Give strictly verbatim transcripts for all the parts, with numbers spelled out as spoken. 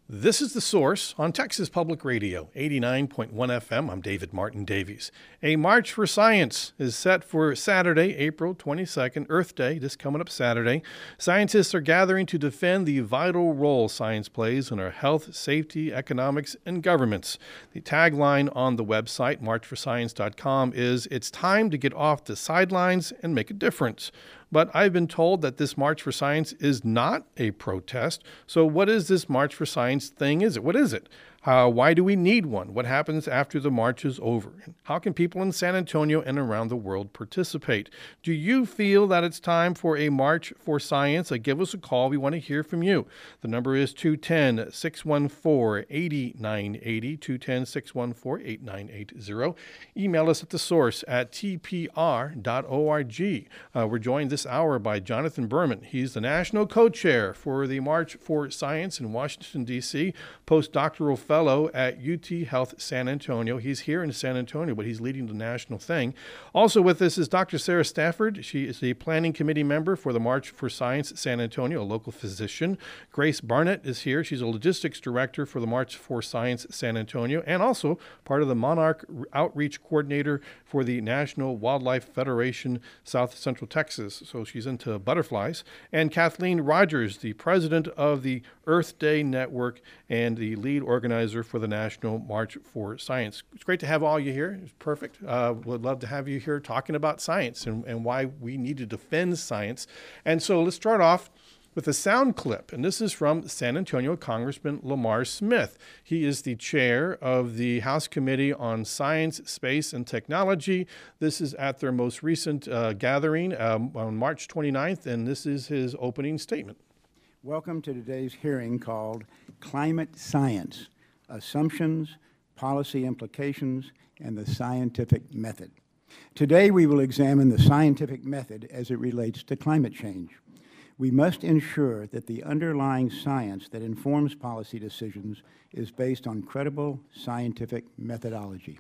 This is The Source on Texas Public Radio, eighty-nine point one F M. I'm David Martin Davies. A March for Science is set for Saturday, April twenty-second, Earth Day, this coming up Saturday. Scientists are gathering to defend the vital role science plays in our health, safety, economics, and governments. The tagline on the website, march for science dot com, is, "It's time to get off the sidelines and make a difference." But I've been told that this March for Science is not a protest. So what is this March for Science thing? Is it? What is it? Uh, why do we need one? What happens after the march is over? And how can people in San Antonio and around the world participate? Do you feel that it's time for a March for Science? Uh, give us a call. We want to hear from you. The number is two one zero, six one four, eight nine eight zero, two one zero, six one four, eight nine eight zero. Email us at the source at t p r dot org. Uh, we're joined this hour by Jonathan Berman. He's the national co-chair for the March for Science in Washington, D C, postdoctoral fellow at U T Health San Antonio. He's here in San Antonio, but he's leading the national thing. Also with us is Doctor Sarah Stafford. She is the planning committee member for the March for Science San Antonio, a local physician. Grace Barnett is here. She's a logistics director for the March for Science San Antonio and also part of the Monarch Outreach Coordinator for the National Wildlife Federation South Central Texas. So she's into butterflies. And Kathleen Rogers, the president of the Earth Day Network and the lead organizer for the National March for Science. It's great to have all you here. It's perfect. Uh, would love to have you here talking about science and, and why we need to defend science. And so let's start off with a sound clip. And this is from San Antonio Congressman Lamar Smith. He is the chair of the House Committee on Science, Space, and Technology. This is at their most recent uh, gathering um, on March twenty-ninth, and this is his opening statement. Welcome to today's hearing called Climate Science: Assumptions, Policy Implications, and the Scientific Method. Today we will examine the scientific method as it relates to climate change. We must ensure that the underlying science that informs policy decisions is based on credible scientific methodology.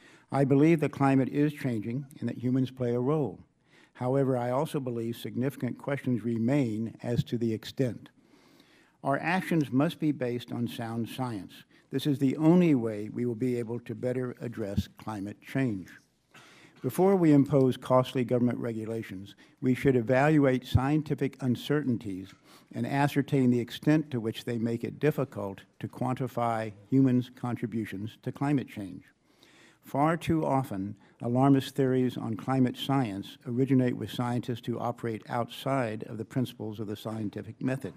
I believe the climate is changing and that humans play a role. However, I also believe significant questions remain as to the extent. Our actions must be based on sound science. This is the only way we will be able to better address climate change. Before we impose costly government regulations, we should evaluate scientific uncertainties and ascertain the extent to which they make it difficult to quantify humans' contributions to climate change. Far too often, alarmist theories on climate science originate with scientists who operate outside of the principles of the scientific method.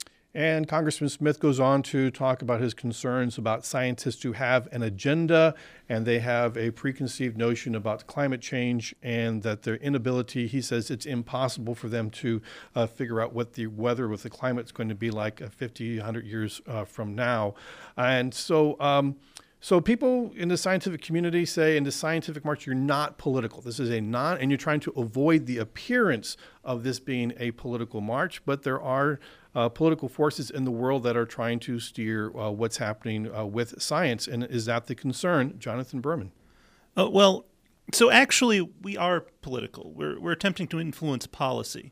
And Congressman Smith goes on to talk about his concerns about scientists who have an agenda and they have a preconceived notion about climate change and that their inability, he says it's impossible for them to uh, figure out what the weather with the climate is going to be like uh, fifty, one hundred years uh, from now. And so um, So people in the scientific community say in the scientific march, you're not political. This is a non, and you're trying to avoid the appearance of this being a political march, but there are uh, political forces in the world that are trying to steer uh, what's happening uh, with science. And is that the concern, Jonathan Berman? Uh, well, so actually we are political. We're, we're attempting to influence policy.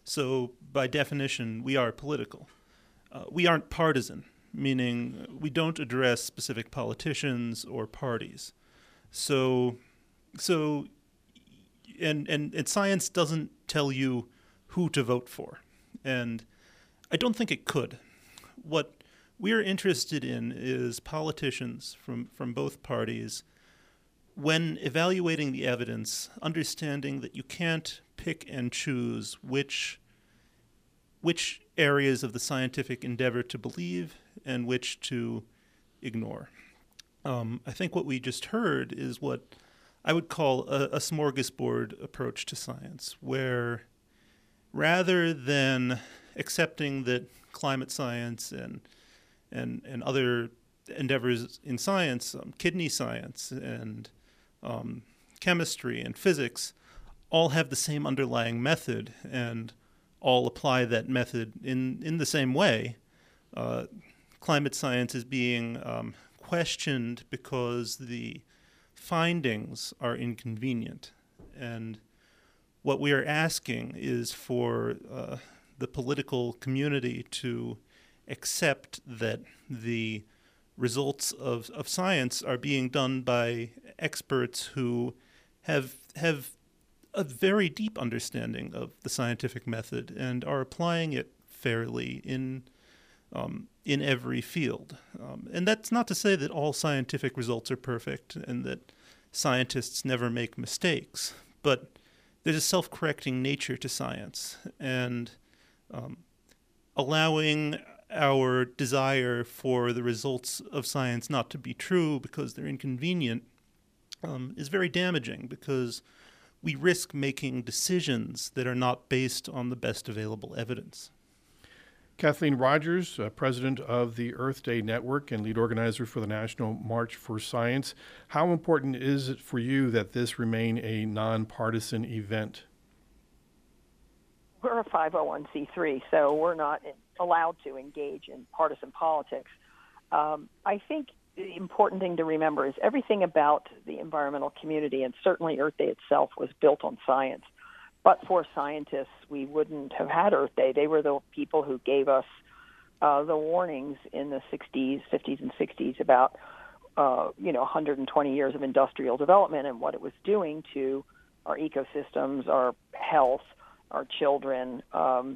So by definition, we are political. Uh, we aren't partisan, meaning we don't address specific politicians or parties. So, so, and, and, and science doesn't tell you who to vote for. And I don't think it could. What we're interested in is politicians from, from both parties, when evaluating the evidence, understanding that you can't pick and choose which which areas of the scientific endeavor to believe and which to ignore. Um, I think what we just heard is what I would call a, a smorgasbord approach to science, where rather than accepting that climate science and and, and other endeavors in science, um, kidney science and um, chemistry and physics, all have the same underlying method and all apply that method in, in the same way, uh, climate science is being um, questioned because the findings are inconvenient. And what we are asking is for uh, the political community to accept that the results of, of science are being done by experts who have have a very deep understanding of the scientific method and are applying it fairly in um, in every field. Um, and that's not to say that all scientific results are perfect and that scientists never make mistakes, but there's a self-correcting nature to science, and um, allowing our desire for the results of science not to be true because they're inconvenient um, is very damaging, because we risk making decisions that are not based on the best available evidence. Kathleen Rogers, uh, president of the Earth Day Network and lead organizer for the National March for Science. How important is it for you that this remain a nonpartisan event? We're a five oh one c three, so we're not allowed to engage in partisan politics. Um, I think the important thing to remember is everything about the environmental community, and certainly Earth Day itself, was built on science. But for scientists, we wouldn't have had Earth Day. They were the people who gave us uh, the warnings in the sixties, fifties, and sixties about, uh, you know, one hundred twenty years of industrial development and what it was doing to our ecosystems, our health, our children. Um,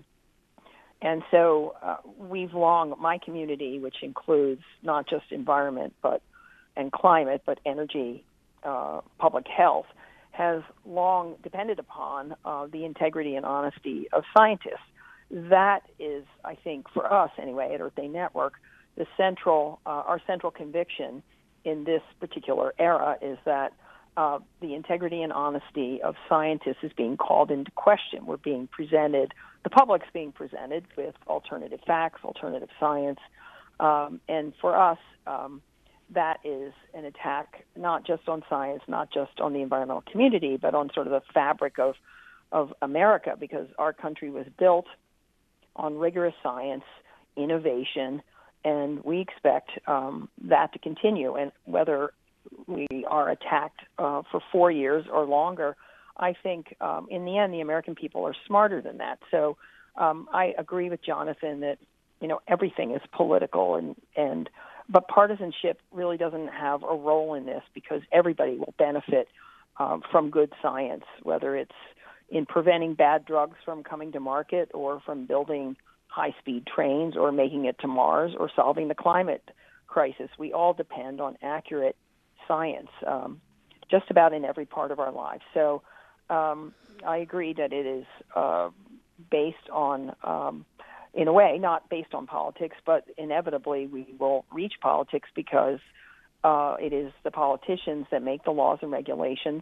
and so uh, we've long, my community, which includes not just environment but and climate, but energy, uh, public health, has long depended upon uh, the integrity and honesty of scientists. That is, I think, for us anyway, at Earth Day Network, the central, uh, our central conviction in this particular era is that uh, the integrity and honesty of scientists is being called into question. We're being presented, the public's being presented with alternative facts, alternative science, um, and for us, um, that is an attack not just on science, not just on the environmental community, but on sort of the fabric of, of America, because our country was built on rigorous science, innovation, and we expect um, that to continue. And whether we are attacked uh, for four years or longer, I think um, in the end the American people are smarter than that. So um, I agree with Jonathan that, you know, everything is political, and and but partisanship really doesn't have a role in this, because everybody will benefit um, from good science, whether it's in preventing bad drugs from coming to market, or from building high-speed trains, or making it to Mars, or solving the climate crisis. We all depend on accurate science um, just about in every part of our lives. So um, I agree that it is uh, based on um, in a way, not based on politics, but inevitably we will reach politics, because uh, it is the politicians that make the laws and regulations,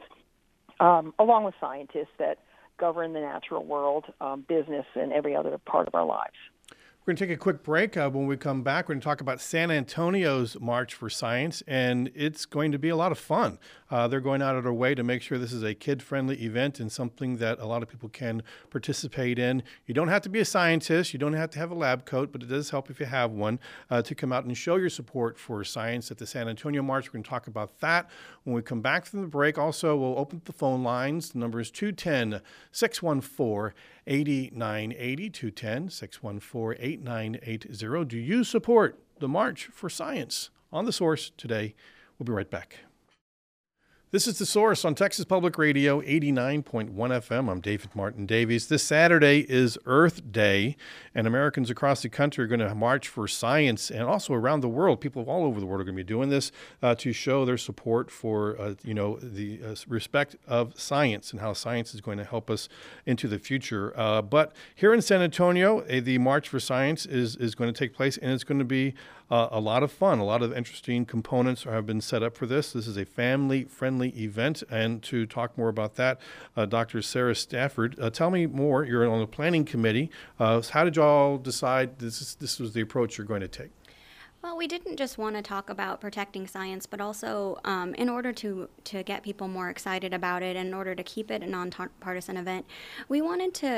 um, along with scientists, that govern the natural world, um, business, and every other part of our lives. We're going to take a quick break. Uh, when we come back, we're going to talk about San Antonio's March for Science, and it's going to be a lot of fun. Uh, they're going out of their way to make sure this is a kid-friendly event and something that a lot of people can participate in. You don't have to be a scientist. You don't have to have a lab coat, but it does help if you have one, uh, to come out and show your support for science at the San Antonio March. We're going to talk about that when we come back from the break. Also, we'll open up the phone lines. The number is two one zero, six one four, eight nine eight zero, two one zero, six one four, eight nine eight zero. Do you support the March for Science? On The Source today. We'll be right back. This is The Source on Texas Public Radio, eighty-nine point one F M. I'm David Martin Davies. This Saturday is Earth Day, and Americans across the country are going to march for science, and also around the world. People all over the world are going to be doing this uh, to show their support for, uh, you know, the uh, respect of science and how science is going to help us into the future. Uh, but here in San Antonio, uh, the March for Science is, is going to take place, and it's going to be Uh, a lot of fun. A lot of interesting components have been set up for this. This is a family-friendly event, and to talk more about that, uh, Doctor Sarah Stafford, uh, tell me more. You're on the planning committee. Uh, how did you all decide this is, this was the approach you're going to take? Well, we didn't just want to talk about protecting science, but also um, in order to, to get people more excited about it, and in order to keep it a nonpartisan event, we wanted to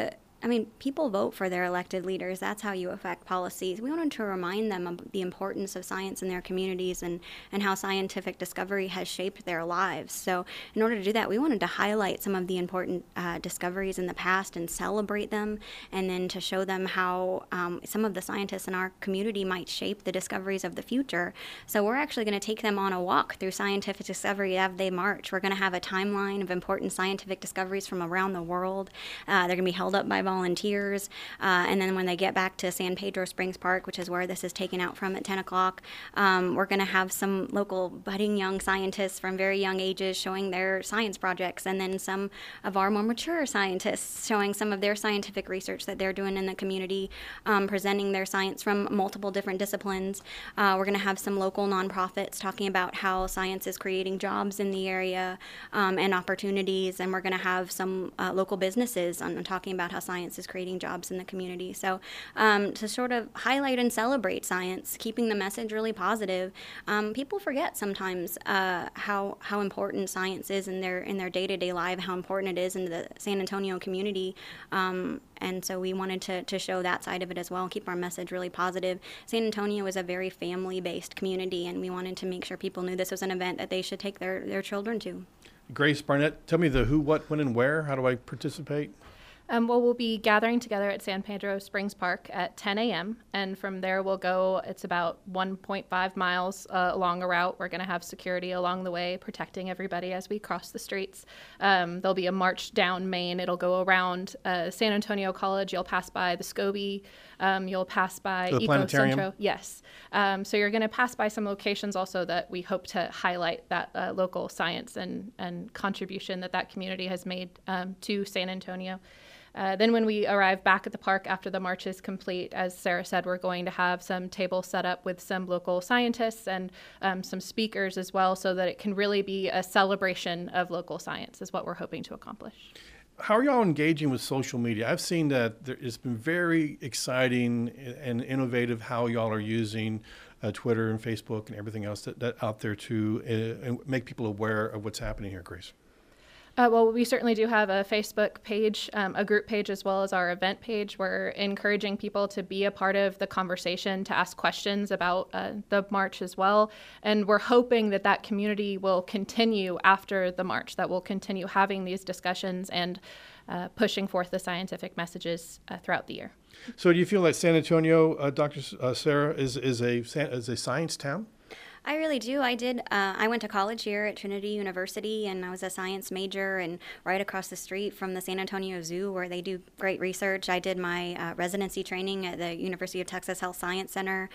I mean, people vote for their elected leaders. That's how you affect policies. We wanted to remind them of the importance of science in their communities and, and how scientific discovery has shaped their lives. So in order to do that, we wanted to highlight some of the important uh, discoveries in the past and celebrate them, and then to show them how um, some of the scientists in our community might shape the discoveries of the future. So we're actually going to take them on a walk through scientific discovery as they march. We're going to have a timeline of important scientific discoveries from around the world. Uh, they're going to be held up by volunteers, uh, and then when they get back to San Pedro Springs Park, which is where this is taken out from at ten o'clock, um, we're going to have some local budding young scientists from very young ages showing their science projects, and then some of our more mature scientists showing some of their scientific research that they're doing in the community, um, presenting their science from multiple different disciplines. Uh, we're going to have some local nonprofits talking about how science is creating jobs in the area um, and opportunities, and we're going to have some uh, local businesses on, on talking about how science is creating jobs in the community. So um, to sort of highlight and celebrate science, keeping the message really positive. Um, people forget sometimes uh, how how important science is in their in their day-to-day life, how important it is in the San Antonio community. Um, and so we wanted to, to show that side of it as well, keep our message really positive. San Antonio is a very family-based community, and we wanted to make sure people knew this was an event that they should take their, their children to. Grace Barnett, tell me the who, what, when, and where. How do I participate? Um, well, we'll be gathering together at San Pedro Springs Park at ten a.m. and from there we'll go, it's about one point five miles uh, along a route. We're going to have security along the way protecting everybody as we cross the streets. Um, there'll be a march down Main. It'll go around uh, San Antonio College. You'll pass by the Scobie. Um, you'll pass by the planetarium? Ecocentro. Yes. Um, so you're going to pass by some locations also that we hope to highlight that uh, local science and, and contribution that that community has made um, to San Antonio. Uh, then when we arrive back at the park after the march is complete, as Sarah said, we're going to have some tables set up with some local scientists and um, some speakers as well, so that it can really be a celebration of local science is what we're hoping to accomplish. How are y'all engaging with social media? I've seen that there, it's been very exciting and innovative how y'all are using uh, Twitter and Facebook and everything else that, that out there to uh, make people aware of what's happening here, Grace. Uh, well, we certainly do have a Facebook page, um, a group page, as well as our event page. We're encouraging people to be a part of the conversation, to ask questions about uh, the march as well. And we're hoping that that community will continue after the march, that we'll continue having these discussions and uh, pushing forth the scientific messages uh, throughout the year. So do you feel that San Antonio, uh, Doctor Uh, Sarah, is, is, a, is a science town? I really do. I did. Uh, I went to college here at Trinity University, and I was a science major, and right across the street from the San Antonio Zoo, where they do great research. I did my uh, residency training at the University of Texas Health Science Center.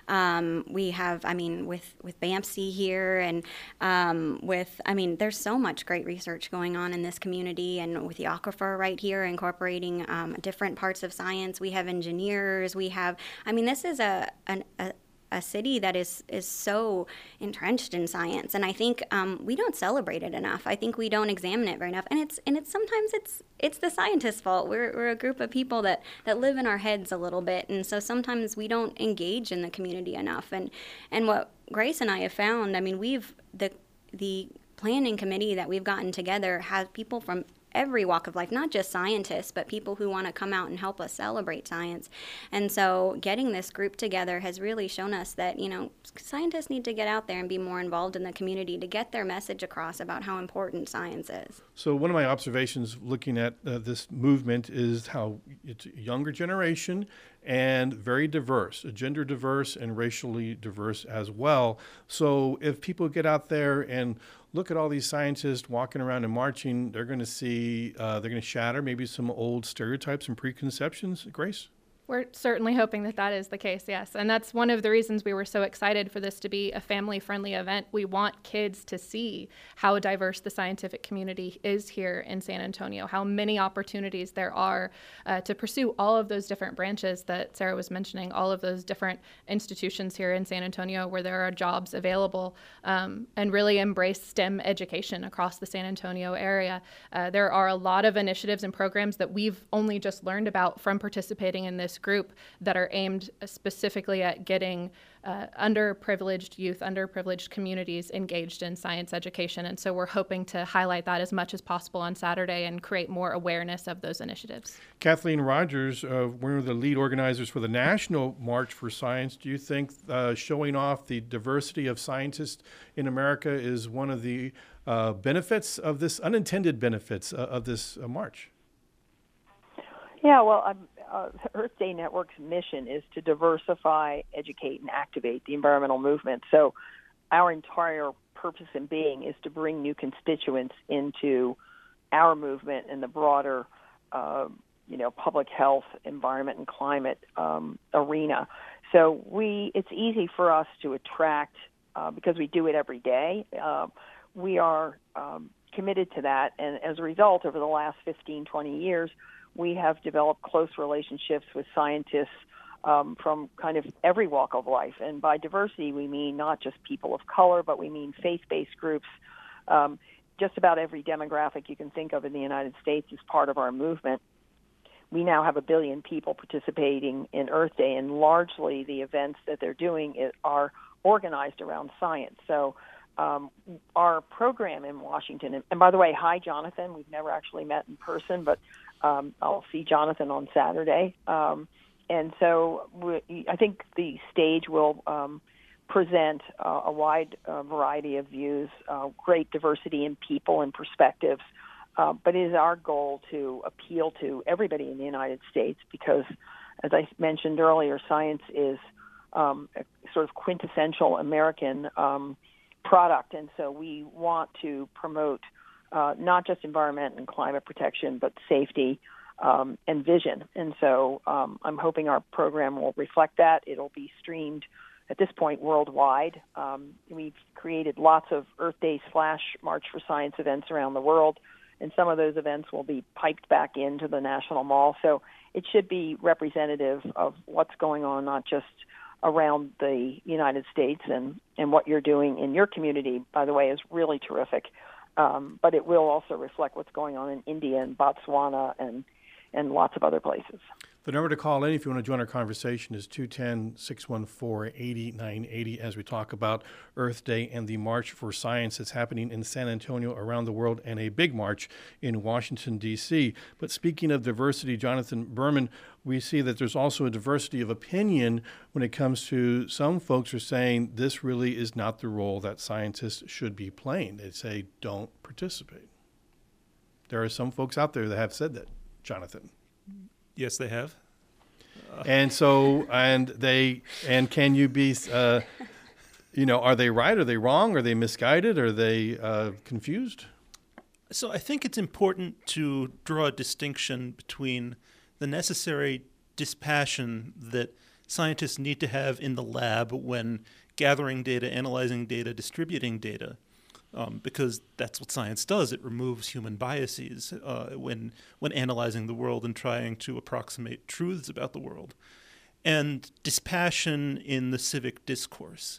Um, we have, I mean, with, with BAMC here, and um, with, I mean, there's so much great research going on in this community, and with the aquifer right here, incorporating um, different parts of science. We have engineers. We have, I mean, this is a, an, a a city that is is so entrenched in science, and I think um, we don't celebrate it enough. I think we don't examine it very enough, and it's and it's sometimes it's it's the scientists' fault. We're we're a group of people that that live in our heads a little bit, and so sometimes we don't engage in the community enough. And and what Grace and I have found, I mean, we've the the planning committee that we've gotten together has people from every walk of life, not just scientists, but people who want to come out and help us celebrate science. And so getting this group together has really shown us that, you know, scientists need to get out there and be more involved in the community to get their message across about how important science is. So one of my observations looking at uh, this movement is how it's a younger generation and very diverse, gender diverse and racially diverse as well. So if people get out there and look at all these scientists walking around and marching, they're going to see, uh, they're going to shatter maybe some old stereotypes and preconceptions. Grace? We're certainly hoping that that is the case, yes. And that's one of the reasons we were so excited for this to be a family-friendly event. We want kids to see how diverse the scientific community is here in San Antonio, how many opportunities there are uh, to pursue all of those different branches that Sarah was mentioning, all of those different institutions here in San Antonio where there are jobs available, um, and really embrace STEM education across the San Antonio area. Uh, there are a lot of initiatives and programs that we've only just learned about from participating in this this group that are aimed specifically at getting uh, underprivileged youth, underprivileged communities engaged in science education. And so we're hoping to highlight that as much as possible on Saturday and create more awareness of those initiatives. Kathleen Rogers, uh, one of the lead organizers for the National March for Science, do you think uh, showing off the diversity of scientists in America is one of the uh, benefits of this, unintended benefits uh, of this uh, march? Yeah, well, um, uh, Earth Day Network's mission is to diversify, educate, and activate the environmental movement. So our entire purpose in being is to bring new constituents into our movement and the broader, uh, you know, public health, environment, and climate um, arena. So we, it's easy for us to attract, uh, because we do it every day. Uh, we are um, committed to that, and as a result, over the last fifteen, twenty years, we have developed close relationships with scientists um, from kind of every walk of life. And by diversity, we mean not just people of color, but we mean faith-based groups. Um, just about every demographic you can think of in the United States is part of our movement. We now have a billion people participating in Earth Day, and largely the events that they're doing is, are organized around science. So um, our program in Washington, and, and by the way, hi, Jonathan. We've never actually met in person, but Um, I'll see Jonathan on Saturday. Um, and so we, I think the stage will um, present uh, a wide uh, variety of views, uh, great diversity in people and perspectives. Uh, but it is our goal to appeal to everybody in the United States because, as I mentioned earlier, science is um, a sort of quintessential American um, product. And so we want to promote Uh, not just environment and climate protection, but safety um, and vision. And so um, I'm hoping our program will reflect that. It'll be streamed at this point worldwide. Um, we've created lots of Earth Day slash March for Science events around the world, and some of those events will be piped back into the National Mall. So it should be representative of what's going on, not just around the United States, and, and what you're doing in your community, by the way, is really terrific. Um, but it will also reflect what's going on in India and Botswana and, and lots of other places. The number to call in if you want to join our conversation is two one zero, six one four, eight nine eight zero as we talk about Earth Day and the March for Science that's happening in San Antonio, around the world, and a big march in Washington, D C But speaking of diversity, Jonathan Berman, we see that there's also a diversity of opinion when it comes to some folks are saying this really is not the role that scientists should be playing. They say don't participate. There are some folks out there that have said that, Jonathan. Yes, they have. Uh, and so, and they, and can you be, uh, you know, are they right? Are they wrong? Are they misguided? Are they uh, confused? So I think it's important to draw a distinction between the necessary dispassion that scientists need to have in the lab when gathering data, analyzing data, distributing data, Um, because that's what science does. It removes human biases uh, when when analyzing the world and trying to approximate truths about the world, and dispassion in the civic discourse.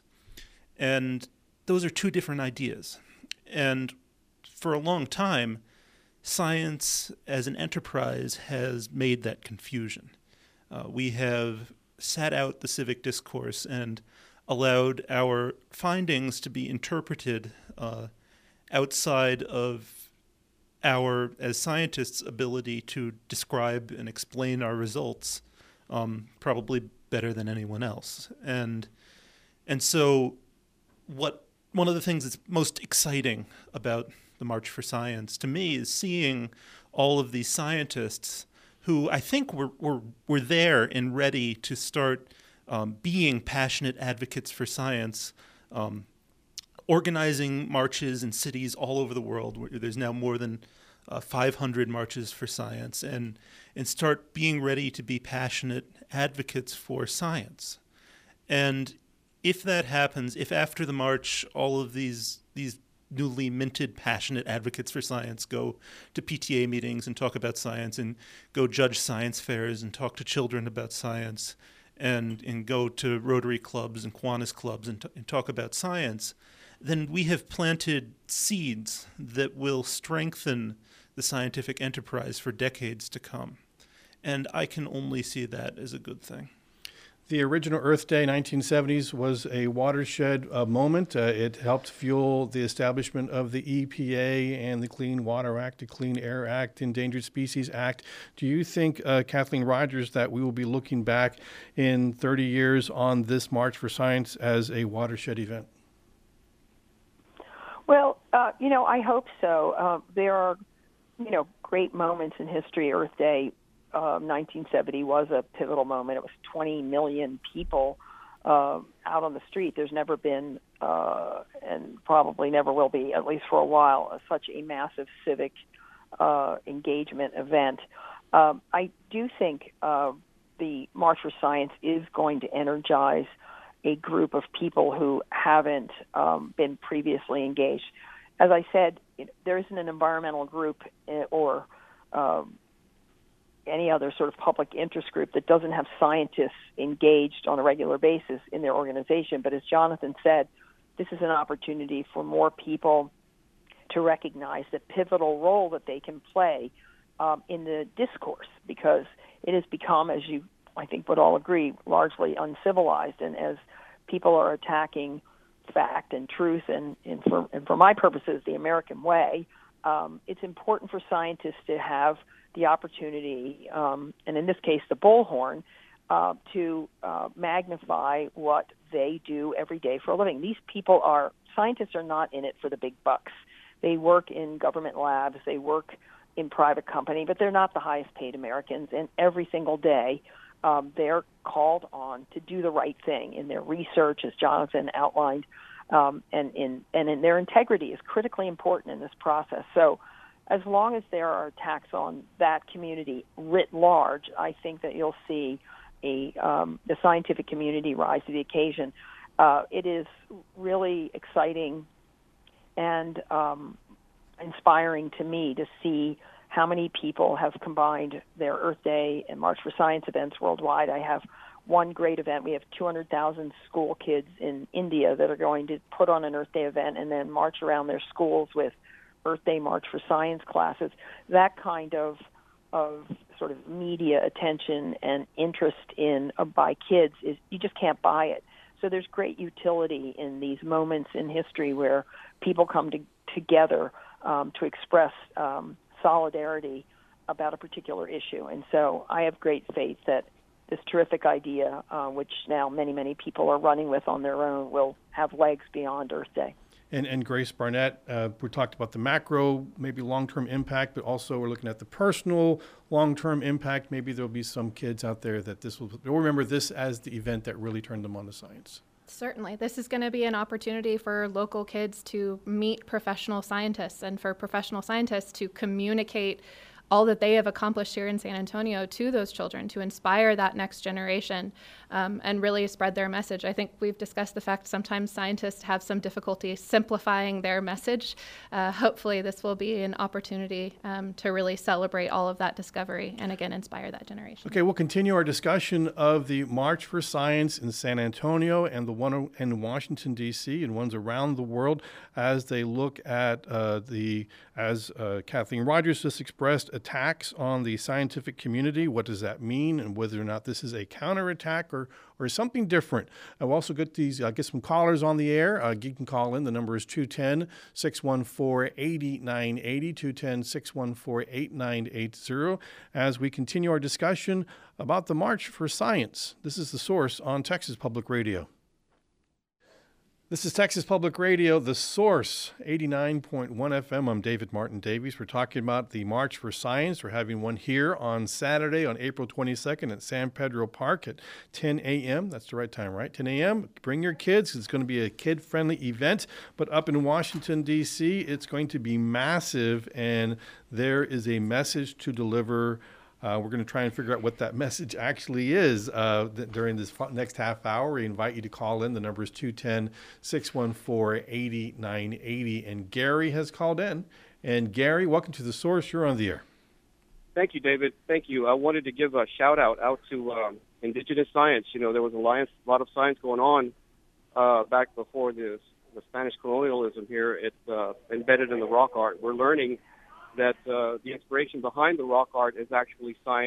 And those are two different ideas. And for a long time, science as an enterprise has made that confusion. Uh, we have sat out the civic discourse and allowed our findings to be interpreted uh, outside of our, as scientists, ability to describe and explain our results um, probably better than anyone else. And and so what one of the things that's most exciting about the March for Science to me is seeing all of these scientists who I think were, were, were there and ready to start Um, being passionate advocates for science, um, organizing marches in cities all over the world. Where there's now more than uh, five hundred marches for science, and and start being ready to be passionate advocates for science. And if that happens, if after the march all of these these newly minted passionate advocates for science go to P T A meetings and talk about science, and go judge science fairs and talk to children about science, and and go to Rotary clubs and Kiwanis clubs and, t- and talk about science, then we have planted seeds that will strengthen the scientific enterprise for decades to come. and I can only see that as a good thing. The original Earth Day, nineteen seventies, was a watershed uh, moment. Uh, it helped fuel the establishment of the E P A and the Clean Water Act, the Clean Air Act, Endangered Species Act. Do you think, uh, Kathleen Rogers, that we will be looking back in thirty years on this March for Science as a watershed event? Well, uh, you know, I hope so. Uh, there are, you know, great moments in history. Earth Day, uh, nineteen seventy was a pivotal moment. It was twenty million people uh, out on the street. There's never been, uh, and probably never will be, at least for a while, uh, such a massive civic uh, engagement event. Um, I do think uh, the March for Science is going to energize a group of people who haven't um, been previously engaged. As I said, it, there isn't an environmental group or um, any other sort of public interest group that doesn't have scientists engaged on a regular basis in their organization. But as Jonathan said, this is an opportunity for more people to recognize the pivotal role that they can play um, in the discourse, because it has become, as you I think would all agree, largely uncivilized. And as people are attacking fact and truth, and, and, for, and for my purposes, the American way, um, it's important for scientists to have the opportunity, um, and in this case, the bullhorn, uh, to uh, magnify what they do every day for a living. These people are, scientists are not in it for the big bucks. They work in government labs, they work in private company, but they're not the highest paid Americans, and every single day, Um, they're called on to do the right thing in their research, as Jonathan outlined, um, and in and in their integrity is critically important in this process. So, as long as there are attacks on that community writ large, I think that you'll see a um, the scientific community rise to the occasion. Uh, it is really exciting and um, inspiring to me to see how many people have combined their Earth Day and March for Science events worldwide. I have one great event. We have two hundred thousand school kids in India that are going to put on an Earth Day event and then march around their schools with Earth Day March for Science classes. That kind of of sort of media attention and interest in uh, by kids is, you just can't buy it. So there's great utility in these moments in history where people come to, together um, to express um, solidarity about a particular issue. And so I have great faith that this terrific idea, uh, which now many, many people are running with on their own, will have legs beyond Earth Day. And, and Grace Barnett, uh, we talked about the macro, maybe long-term impact, but also we're looking at the personal long-term impact. Maybe there'll be some kids out there that this will, they'll remember this as the event that really turned them on to science. Certainly. This is going to be an opportunity for local kids to meet professional scientists and for professional scientists to communicate all that they have accomplished here in San Antonio to those children, to inspire that next generation um, and really spread their message. I think we've discussed the fact sometimes scientists have some difficulty simplifying their message. Uh, hopefully this will be an opportunity um, to really celebrate all of that discovery and again inspire that generation. Okay, we'll continue our discussion of the March for Science in San Antonio and the one in Washington, D C, and ones around the world as they look at uh, the, as uh, Kathleen Rogers just expressed, attacks on the scientific community. What does that mean, and whether or not this is a counterattack or or something different? I'll also get these, uh, get some callers on the air. Uh, you can call in. The number is two one zero, six one four, eight nine eight zero, two one zero, six one four, eight nine eight zero, as we continue our discussion about the March for Science. This is The Source on Texas Public Radio. This is Texas Public Radio, The Source, eighty-nine point one F M. I'm David Martin Davies. We're talking about the March for Science. We're having one here on Saturday on April twenty-second at San Pedro Park at ten a.m. That's the right time, right? ten a.m. Bring your kids. It's going to be a kid-friendly event. But up in Washington, D C, it's going to be massive, and there is a message to deliver. Uh, we're going to try and figure out what that message actually is uh, th- during this f- next half hour. We invite you to call in. The number is two one zero, six one four, eight nine eight zero. And Gary has called in. And Gary, welcome to The Source. You're on the air. Thank you, David. Thank you. I wanted to give a shout-out out to um, indigenous science. You know, there was a lot of science going on uh, back before this, the Spanish colonialism here. It's uh, embedded in the rock art. We're learning that uh, the inspiration behind the rock art is actually science,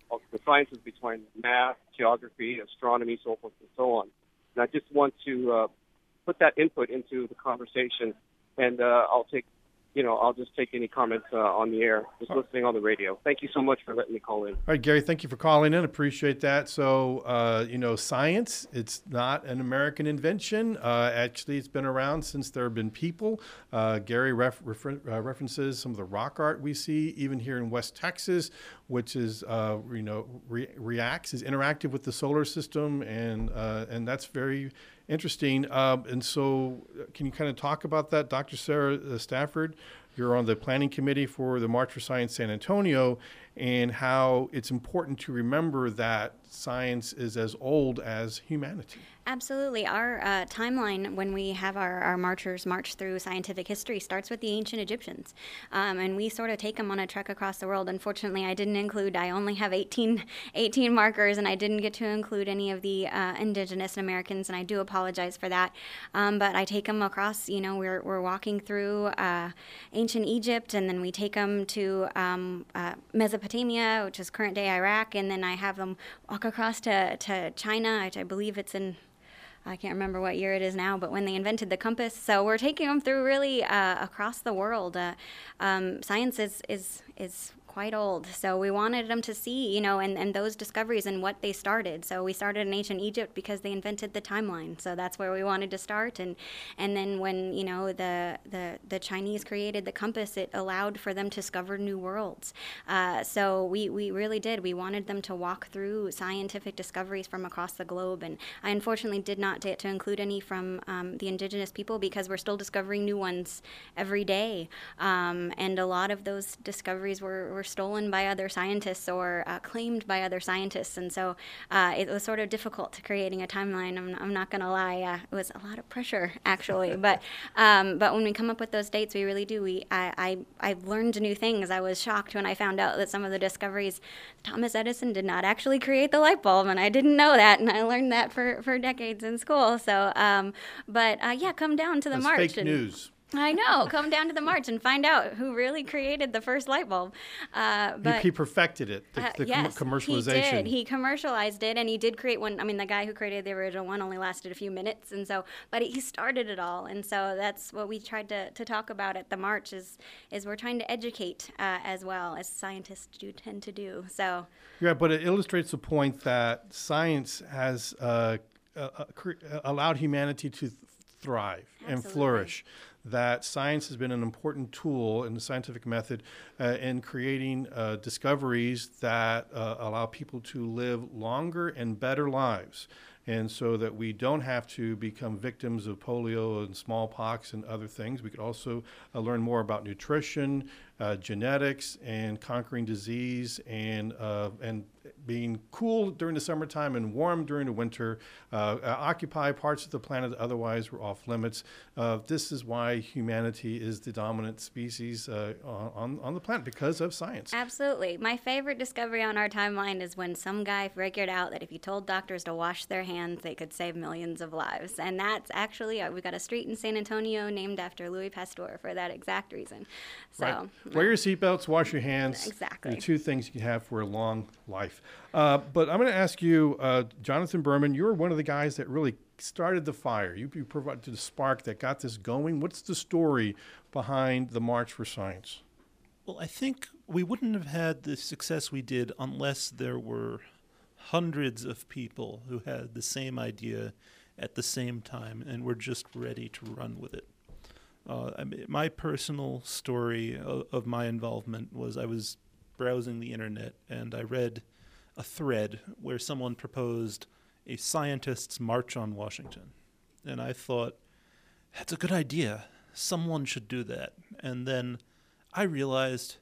the sciences between math, geography, astronomy, so forth and so on. And I just want to uh, put that input into the conversation, and uh, I'll take, you know, I'll just take any comments uh, on the air, just listening on the radio. Thank you so much for letting me call in. All right, Gary, thank you for calling in. Appreciate that. So, uh, you know, science, it's not an American invention. Uh, actually, it's been around since there have been people. Uh, Gary ref- refer- uh, references some of the rock art we see, even here in West Texas, which is, uh, you know, re- reacts, is interactive with the solar system, and uh, and that's very interesting. Um, and so can you kind of talk about that, Doctor Sarah uh, Stafford? You're on the planning committee for the March for Science San Antonio, and how it's important to remember that science is as old as humanity. Absolutely. Our uh, timeline when we have our, our marchers march through scientific history starts with the ancient Egyptians. Um, and we sort of take them on a trek across the world. Unfortunately, I didn't include, I only have eighteen, eighteen markers, and I didn't get to include any of the uh, indigenous Americans, and I do apologize for that. Um, but I take them across, you know, we're, we're walking through uh, ancient Egypt, and then we take them to um, uh, Mesopotamia, which is current day Iraq, and then I have them walk across to, to China, which I believe it's in, I can't remember what year it is now, but when they invented the compass. So we're taking them through really uh, across the world. Uh, um, science is, is, is quite old. So we wanted them to see, you know, and, and those discoveries and what they started. So we started in ancient Egypt because they invented the timeline. So that's where we wanted to start. And and then when, you know, the the, the Chinese created the compass, it allowed for them to discover new worlds. Uh, so we, we really did. We wanted them to walk through scientific discoveries from across the globe. And I unfortunately did not get to include any from um, the indigenous people because we're still discovering new ones every day. Um, and a lot of those discoveries were, were stolen by other scientists or uh, claimed by other scientists, and so uh, it was sort of difficult to creating a timeline. I'm, I'm not going to lie, uh, it was a lot of pressure actually. but um, but when we come up with those dates, we really do. We I, I I learned new things. I was shocked when I found out that some of the discoveries, Thomas Edison did not actually create the light bulb, and I didn't know that, and I learned that for, for decades in school. So, um, but uh, yeah, come down to the That's march. fake and, news. I know. Come down to the march and find out who really created the first light bulb. Uh, but he, he perfected it, the, uh, the yes, com- commercialization. He did. He commercialized it, and he did create one. I mean, the guy who created the original one only lasted a few minutes, and so, but he started it all, and so that's what we tried to, to talk about at the march. Is is we're trying to educate uh, as well as scientists do tend to do. So. Yeah, but it illustrates the point that science has uh, uh, cre- allowed humanity to th- thrive Absolutely. and flourish. That science has been an important tool in the scientific method uh, in creating uh, discoveries that uh, allow people to live longer and better lives. And so that we don't have to become victims of polio and smallpox and other things. We could also uh, learn more about nutrition, uh, genetics, and conquering disease, and uh, and being cool during the summertime and warm during the winter, uh, uh, occupy parts of the planet that otherwise were off limits. Uh, this is why humanity is the dominant species uh, on, on the planet, because of science. Absolutely. My favorite discovery on our timeline is when some guy figured out that if you told doctors to wash their hands, they could save millions of lives. And that's actually, uh, we've got a street in San Antonio named after Louis Pasteur for that exact reason. So, right. Wear your seatbelts, wash your hands. Exactly. The two things you can have for a long life. Uh, but I'm going to ask you, uh, Jonathan Berman, you're one of the guys that really started the fire. You, you provided the spark that got this going. What's the story behind the March for Science? Well, I think we wouldn't have had the success we did unless there were hundreds of people who had the same idea at the same time and were just ready to run with it. Uh, I mean, my personal story of, of my involvement was I was browsing the internet and I read a thread where someone proposed a scientists' march on Washington. And I thought, that's a good idea. Someone should do that. And then I realized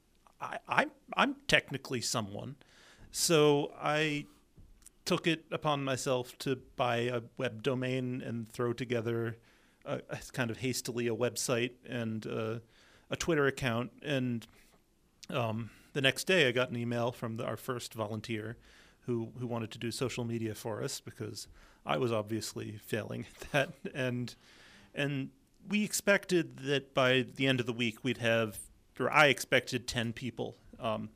I, I, I'm technically someone. So I took it upon myself to buy a web domain and throw together a, a kind of hastily a website and uh, a Twitter account. And um, the next day I got an email from the, our first volunteer who, who wanted to do social media for us because I was obviously failing at that. And, and we expected that by the end of the week we'd have, or I expected ten people. Um,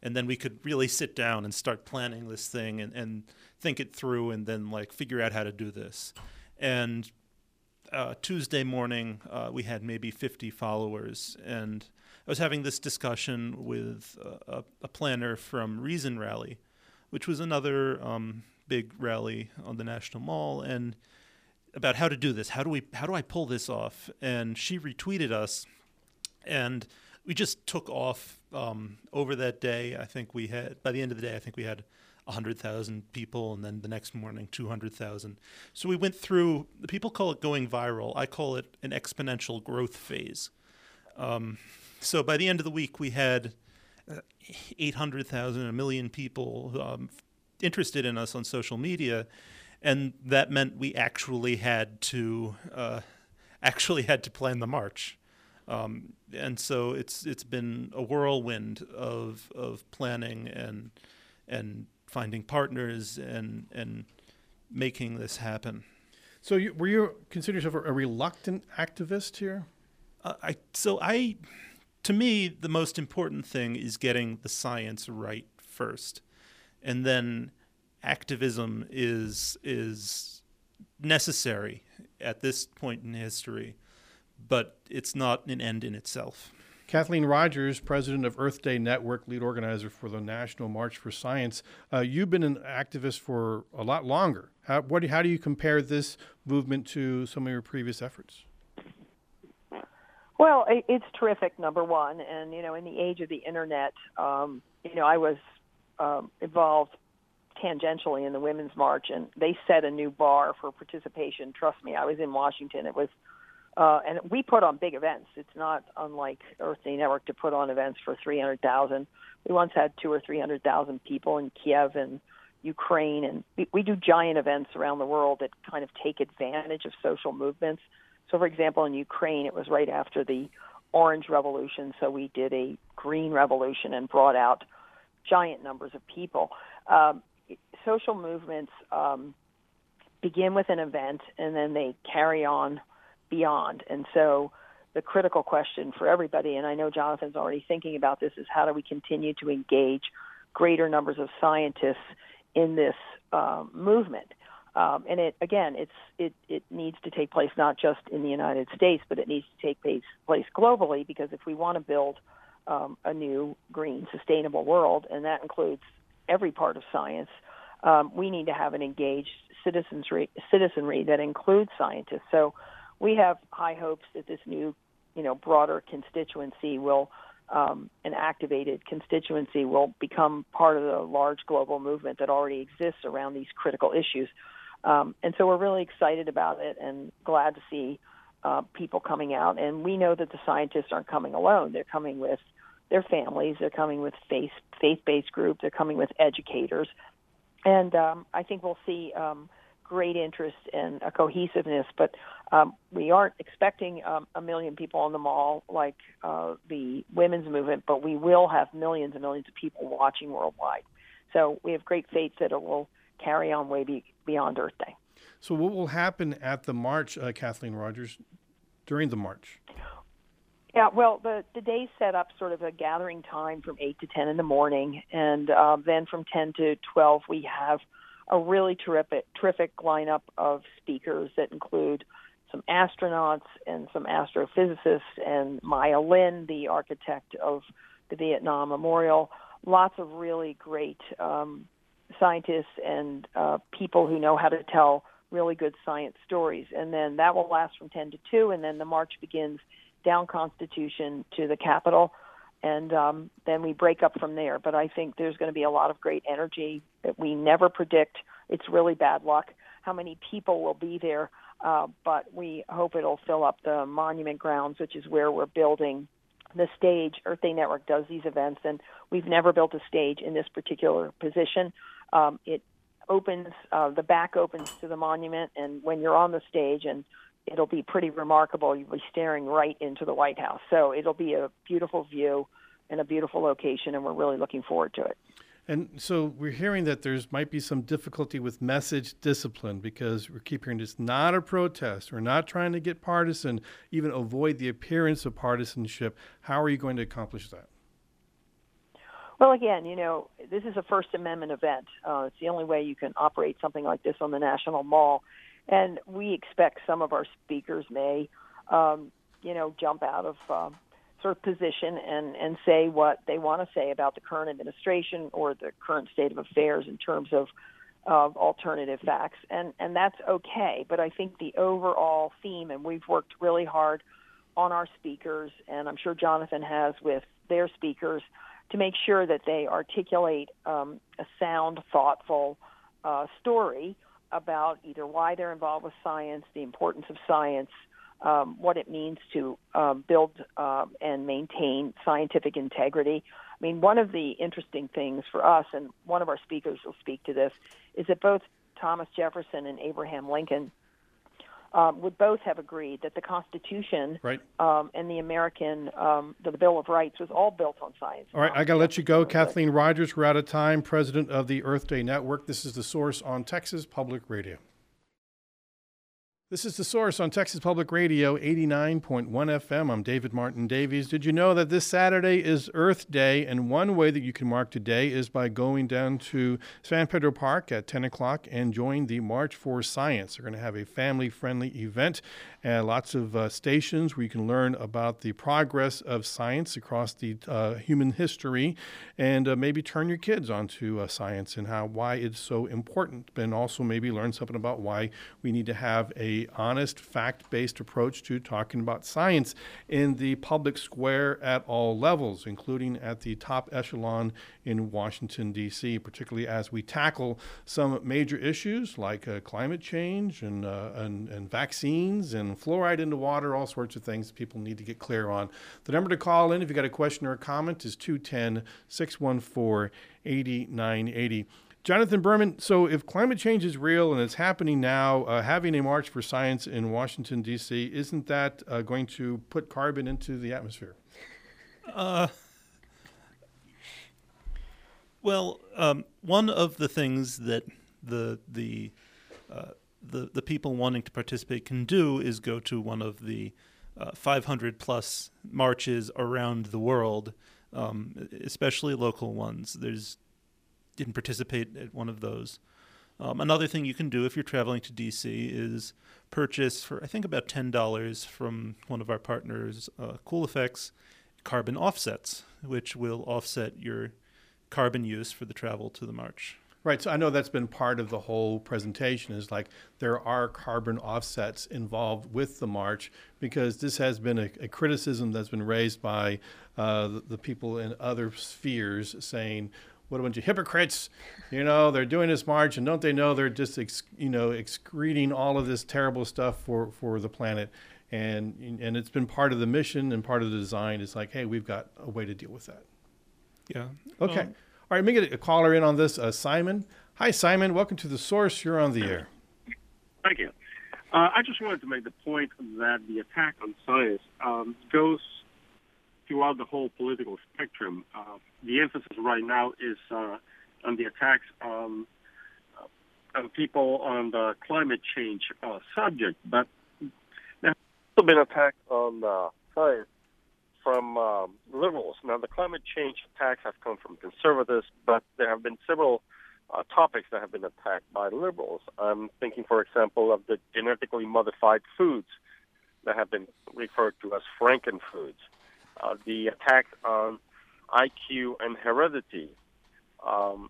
and then we could really sit down and start planning this thing and, and think it through, and then like figure out how to do this. And uh, Tuesday morning, uh, we had maybe fifty followers, and I was having this discussion with a, a planner from Reason Rally, which was another um, big rally on the National Mall, and about how to do this. How do we? How do I pull this off? And she retweeted us, and we just took off um, over that day. I think we had, by the end of the day, I think we had one hundred thousand people, and then the next morning, two hundred thousand. So we went through, the people call it going viral. I call it an exponential growth phase. Um, so by the end of the week, we had uh, eight hundred thousand, a million people um, interested in us on social media. And that meant we actually had to uh, actually had to plan the march. Um, and so it's it's been a whirlwind of of planning and and finding partners and and making this happen. So you, were you consider yourself a reluctant activist here? Uh, I so I, to me, the most important thing is getting the science right first, and then activism is is necessary at this point in history, but it's not an end in itself. Kathleen Rogers, president of Earth Day Network, lead organizer for the National March for Science. Uh, you've been an activist for a lot longer. How, what, how do you compare this movement to some of your previous efforts? Well, it's terrific, number one. And, you know, in the age of the Internet, um, you know, I was um, involved tangentially in the Women's March, and they set a new bar for participation. Trust me, I was in Washington. It was Uh, and we put on big events. It's not unlike Earth Day Network to put on events for three hundred thousand. We once had two or three hundred thousand people in Kiev and Ukraine, and we, we do giant events around the world that kind of take advantage of social movements. So, for example, in Ukraine, it was right after the Orange Revolution, so we did a Green Revolution and brought out giant numbers of people. Um, social movements um, begin with an event, and then they carry on beyond. And so the critical question for everybody, and I know Jonathan's already thinking about this, is how do we continue to engage greater numbers of scientists in this um, movement? Um, and it again, it's it, it needs to take place not just in the United States, but it needs to take place, place globally, because if we want to build um, a new, green, sustainable world, and that includes every part of science, um, we need to have an engaged citizenry, citizenry that includes scientists. So we have high hopes that this new, you know, broader constituency will, um, an activated constituency will become part of the large global movement that already exists around these critical issues. Um, and so we're really excited about it and glad to see uh, people coming out. And we know that the scientists aren't coming alone. They're coming with their families. They're coming with faith, faith-based groups. They're coming with educators. And um, I think we'll see um, great interest and a cohesiveness, but um, we aren't expecting um, a million people on the mall like uh, the women's movement, but we will have millions and millions of people watching worldwide. So we have great faith that it will carry on way be- beyond Earth Day. So what will happen at the march, uh, Kathleen Rogers, during the march? Yeah, well, the, the day's set up sort of a gathering time from eight to ten in the morning, and uh, then from ten to twelve we have a really terrific, terrific lineup of speakers that include some astronauts and some astrophysicists and Maya Lin, the architect of the Vietnam Memorial. Lots of really great um, scientists and uh, people who know how to tell really good science stories. And then that will last from ten to two, and then the march begins down Constitution to the Capitol. And um, then we break up from there. But I think there's going to be a lot of great energy that we never predict. It's really bad luck how many people will be there. Uh, but we hope it'll fill up the monument grounds, which is where we're building the stage. Earth Day Network does these events, and we've never built a stage in this particular position. Um, it opens, uh, the back opens to the monument, and when you're on the stage, and it'll be pretty remarkable. You'll be staring right into the White House. So it'll be a beautiful view and a beautiful location, and we're really looking forward to it. And so we're hearing that there's might be some difficulty with message discipline, because we keep hearing it's not a protest. We're not trying to get partisan, even avoid the appearance of partisanship. How are you going to accomplish that? Well, again, you know, this is a First Amendment event. Uh, it's the only way you can operate something like this on the National Mall. And we expect some of our speakers may, um, you know, jump out of uh, sort of position and, and say what they want to say about the current administration or the current state of affairs in terms of of alternative facts. And, and that's okay. But I think the overall theme, and we've worked really hard on our speakers, and I'm sure Jonathan has with their speakers, to make sure that they articulate um, a sound, thoughtful uh, story about either why they're involved with science, the importance of science, um, what it means to uh, build uh, and maintain scientific integrity. I mean, one of the interesting things for us, and one of our speakers will speak to this, is that both Thomas Jefferson and Abraham Lincoln Um, would both have agreed that the Constitution right. um, and the American, um, the Bill of Rights was all built on science. All right, I got to let you go. Kathleen Rogers, we're out of time, president of the Earth Day Network. This is The Source on Texas Public Radio. This is The Source on Texas Public Radio, eighty-nine point one F M. I'm David Martin Davies. Did you know that this Saturday is Earth Day? And one way that you can mark today is by going down to San Pedro Park at ten o'clock and join the March for Science. They're going to have a family-friendly event and lots of uh, stations where you can learn about the progress of science across the uh, human history and uh, maybe turn your kids onto uh, science and how why it's so important. And also maybe learn something about why we need to have a honest, fact-based approach to talking about science in the public square at all levels, including at the top echelon in Washington, D C, particularly as we tackle some major issues like uh, climate change and, uh, and, and vaccines and fluoride in the water, all sorts of things people need to get clear on. The number to call in if you've got a question or a comment is two one zero, six one four, eight nine eight zero. Jonathan Berman, so if climate change is real and it's happening now, uh, having a March for Science in Washington, D C, isn't that uh, going to put carbon into the atmosphere? Uh, well, um, one of the things that the the, uh, the the people wanting to participate can do is go to one of the uh, five hundred plus marches around the world, um, especially local ones. There's didn't participate at one of those. Um, another thing you can do if you're traveling to D C is purchase for, I think, about ten dollars from one of our partners, uh, Cool Effects, carbon offsets, which will offset your carbon use for the travel to the march. Right, so I know that's been part of the whole presentation is like there are carbon offsets involved with the march because this has been a, a criticism that's been raised by uh, the, the people in other spheres saying, what a bunch of hypocrites, you know, they're doing this march and don't they know they're just, ex, you know, excreting all of this terrible stuff for, for the planet. And, and it's been part of the mission and part of the design. It's like, hey, we've got a way to deal with that. Yeah. Okay. Um, All right, let me get a caller in on this. Uh, Simon. Hi, Simon. Welcome to The Source. You're on the air. Thank you. Uh, I just wanted to make the point that the attack on science um, goes throughout the whole political spectrum. Uh, the emphasis right now is uh, on the attacks on, uh, on people on the climate change uh, subject, but there have also been attacks on uh, science from um, liberals. Now, the climate change attacks have come from conservatives, but there have been several uh, topics that have been attacked by liberals. I'm thinking, for example, of the genetically modified foods that have been referred to as frankenfoods. Uh, the attacks on I Q and heredity. Um,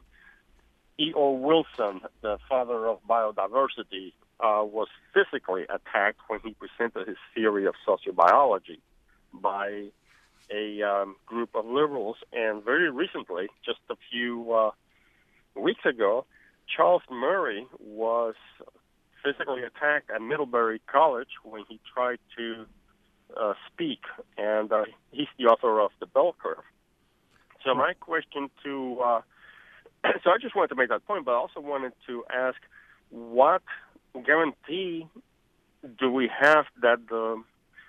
E O. Wilson, the father of biodiversity, uh, was physically attacked when he presented his theory of sociobiology by a um, group of liberals. And very recently, just a few uh, weeks ago, Charles Murray was physically attacked at Middlebury College when he tried to uh, speak. And uh, he's the author of The Bell Curve. So my question to, uh, so I just wanted to make that point, but I also wanted to ask, what guarantee do we have that the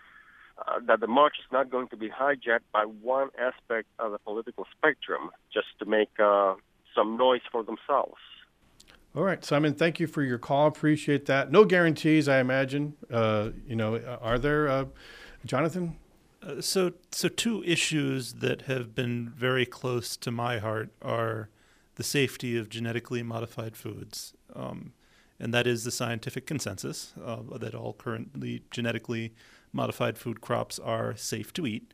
uh, that the march is not going to be hijacked by one aspect of the political spectrum just to make uh, some noise for themselves? All right, Simon, thank you for your call. Appreciate that. No guarantees, I imagine. Uh, you know, are there, uh, Jonathan? Uh, so, so two issues that have been very close to my heart are the safety of genetically modified foods, um, and that is the scientific consensus uh, that all currently genetically modified food crops are safe to eat,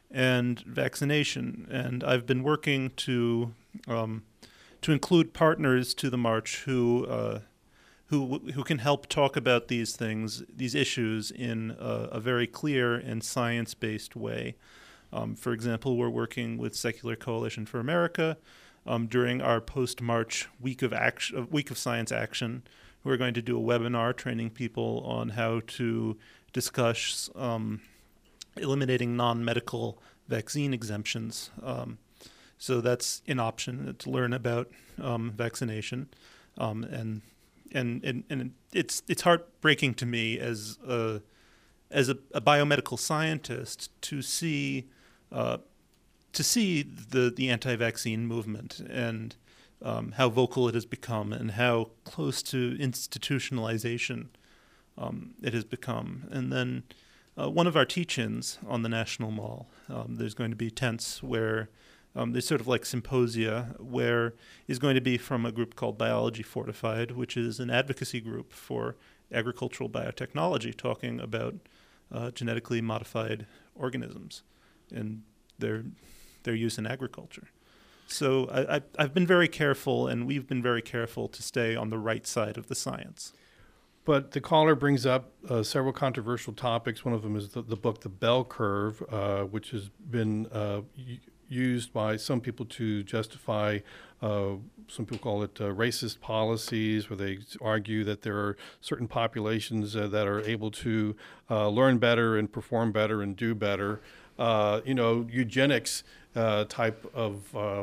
and vaccination. And I've been working to um, to include partners to the march who uh, who who can help talk about these things, these issues, in a, a very clear and science-based way. Um, for example, we're working with Secular Coalition for America um, during our post-March week of action, week of science action. We're going to do a webinar training people on how to discuss um, eliminating non-medical vaccine exemptions. Um, so that's an option to learn about um, vaccination, um, and and and and it's it's heartbreaking to me as a as a, a biomedical scientist to see uh, to see the the anti-vaccine movement and um, how vocal it has become and how close to institutionalization um, it has become. And then uh, one of our teach-ins on the National Mall, um, there's going to be tents where Um, there's sort of like symposia where is going to be from a group called Biology Fortified, which is an advocacy group for agricultural biotechnology, talking about uh, genetically modified organisms and their their use in agriculture. So I, I, I've been very careful, and we've been very careful to stay on the right side of the science. But the caller brings up uh, several controversial topics. One of them is the, the book, The Bell Curve, uh, which has been uh, used by some people to justify, uh, some people call it uh, racist policies, where they argue that there are certain populations uh, that are able to uh, learn better and perform better and do better. Uh, you know, eugenics uh, type of uh,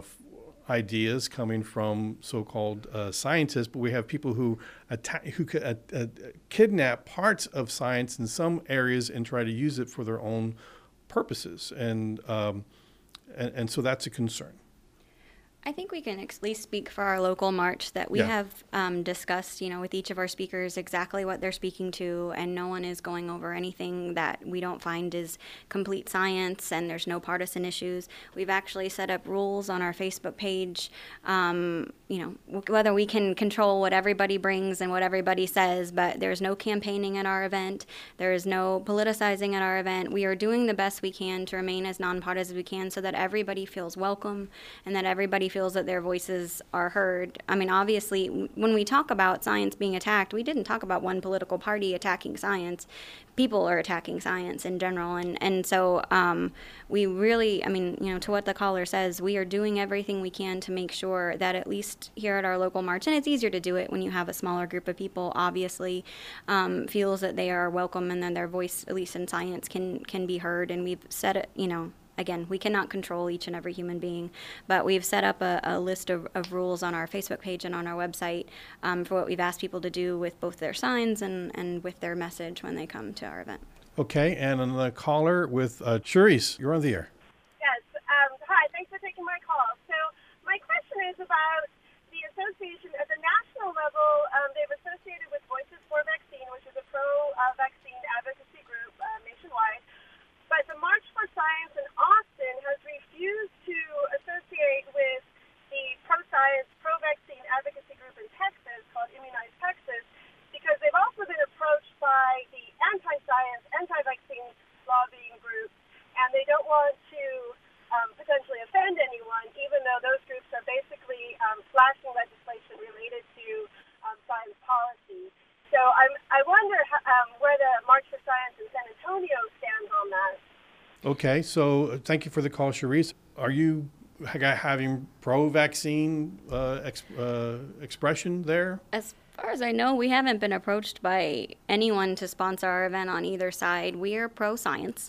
ideas coming from so-called uh, scientists, but we have people who atta- who uh, uh, kidnap parts of science in some areas and try to use it for their own purposes, and um, and, and so that's a concern. I think we can at least speak for our local march that we Yeah. have um, discussed, you know, with each of our speakers exactly what they're speaking to, and no one is going over anything that we don't find is complete science, and there's no partisan issues. We've actually set up rules on our Facebook page, um, you know, whether we can control what everybody brings and what everybody says, but there's no campaigning at our event. There is no politicizing at our event. We are doing the best we can to remain as nonpartisan as we can so that everybody feels welcome and that everybody feels that their voices are heard. I mean, obviously, when we talk about science being attacked, we didn't talk about one political party attacking science. People are attacking science in general. And, and so um, we really, I mean, you know, to what the caller says, we are doing everything we can to make sure that at least here at our local march, and it's easier to do it when you have a smaller group of people, obviously, um, feels that they are welcome and that their voice, at least in science, can, can be heard. And we've said it, you know, again, we cannot control each and every human being, but we've set up a, a list of, of rules on our Facebook page and on our website um, for what we've asked people to do with both their signs and, and with their message when they come to our event. Okay, and the caller with uh, Cherise, you're on the air. Yes. Um, hi, thanks for taking my call. So my question is about the association at the national level. Um, they've associated with Voices for Vaccine, which is a pro-vaccine uh, advocacy group uh, nationwide. But the March for Science in Austin has refused to associate with the pro-science, pro-vaccine advocacy group in Texas called Immunize Texas because they've also been approached by the anti-science, anti-vaccine lobbying group, and they don't want to um, potentially offend anyone, even though those groups are basically um, slashing legislation related to um, science policy. So I'm, I wonder um, where the March for Science in San Antonio stands on that. Okay, so thank you for the call, Cherise. Are you ha- having pro-vaccine uh, ex- uh, expression there? As far as I know, we haven't been approached by anyone to sponsor our event on either side. We are pro-science.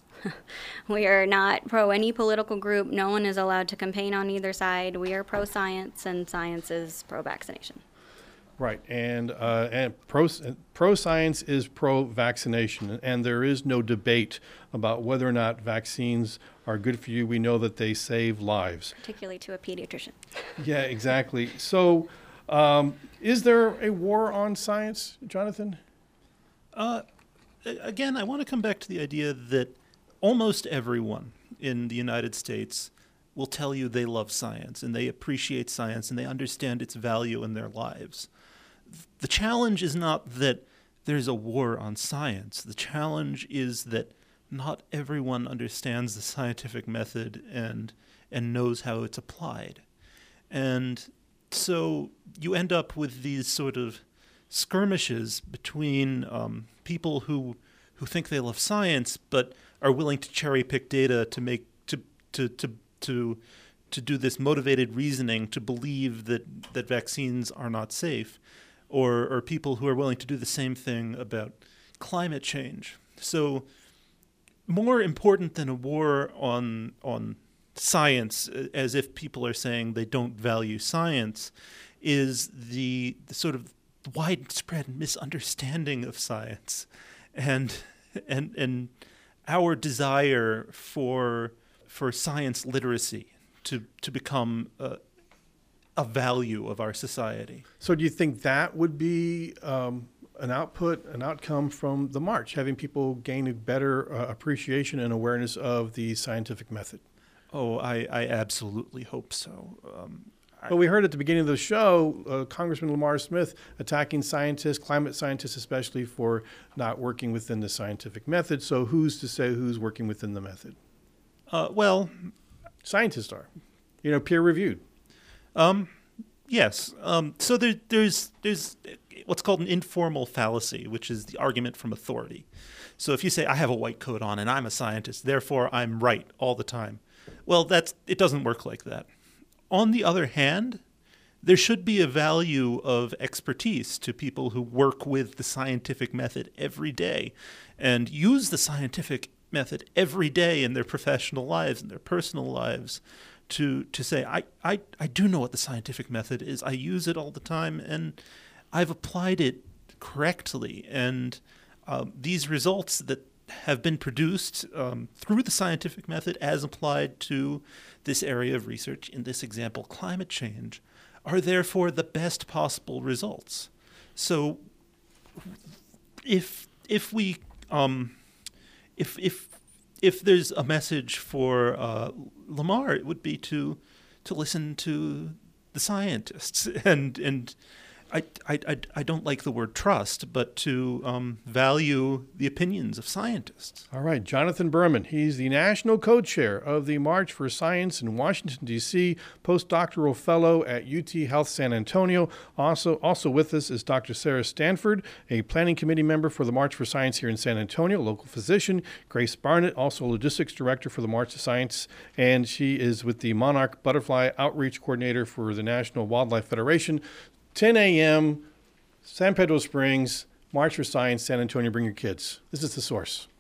We are not pro any political group. No one is allowed to campaign on either side. We are pro-science, and science is pro-vaccination. Right, and uh, and pro pro science is pro vaccination, and there is no debate about whether or not vaccines are good for you. We know that they save lives, Particularly to a pediatrician. Yeah, exactly. So, um, is there a war on science, Jonathan? Uh, again, I want to come back to the idea that almost everyone in the United States will tell you they love science and they appreciate science and they understand its value in their lives. The challenge is not that there's a war on science. The challenge is that not everyone understands the scientific method and and knows how it's applied. And so you end up with these sort of skirmishes between um, people who who think they love science but are willing to cherry pick data to make to to to to to do this motivated reasoning to believe that that vaccines are not safe, or or people who are willing to do the same thing about climate change. So more important than a war on on science, as if people are saying they don't value science, is the, the sort of widespread misunderstanding of science and and and our desire for for science literacy to to become a, a value of our society. So do you think that would be um, an output, an outcome from the march, having people gain a better uh, appreciation and awareness of the scientific method? Oh, I, I absolutely hope so. Um, I, But we heard at the beginning of the show, uh, Congressman Lamar Smith attacking scientists, climate scientists especially, for not working within the scientific method. So who's to say who's working within the method? uh, well, Scientists are, you know, peer-reviewed. Um, yes. Um, so there, there's there's what's called an informal fallacy, which is the argument from authority. So if you say, I have a white coat on and I'm a scientist, therefore I'm right all the time. Well, that's it doesn't work like that. On the other hand, there should be a value of expertise to people who work with the scientific method every day and use the scientific method every day in their professional lives and their personal lives to to say, I, I, I do know what the scientific method is. I use it all the time and I've applied it correctly. And um, these results that have been produced um, through the scientific method as applied to this area of research, in this example, climate change, are therefore the best possible results. So if if we um, if if if there's a message for uh, Lamar, it would be to to listen to the scientists and and I, I, I don't like the word trust, but to um, value the opinions of scientists. All right, Jonathan Berman. He's the national co-chair of the March for Science in Washington, D C, postdoctoral fellow at U T Health San Antonio. Also, also with us is Doctor Sarah Stanford, a planning committee member for the March for Science here in San Antonio, local physician. Grace Barnett, also logistics director for the March for Science, and she is with the Monarch Butterfly Outreach Coordinator for the National Wildlife Federation. ten a.m., San Pedro Springs, March for Science, San Antonio, bring your kids. This is The Source.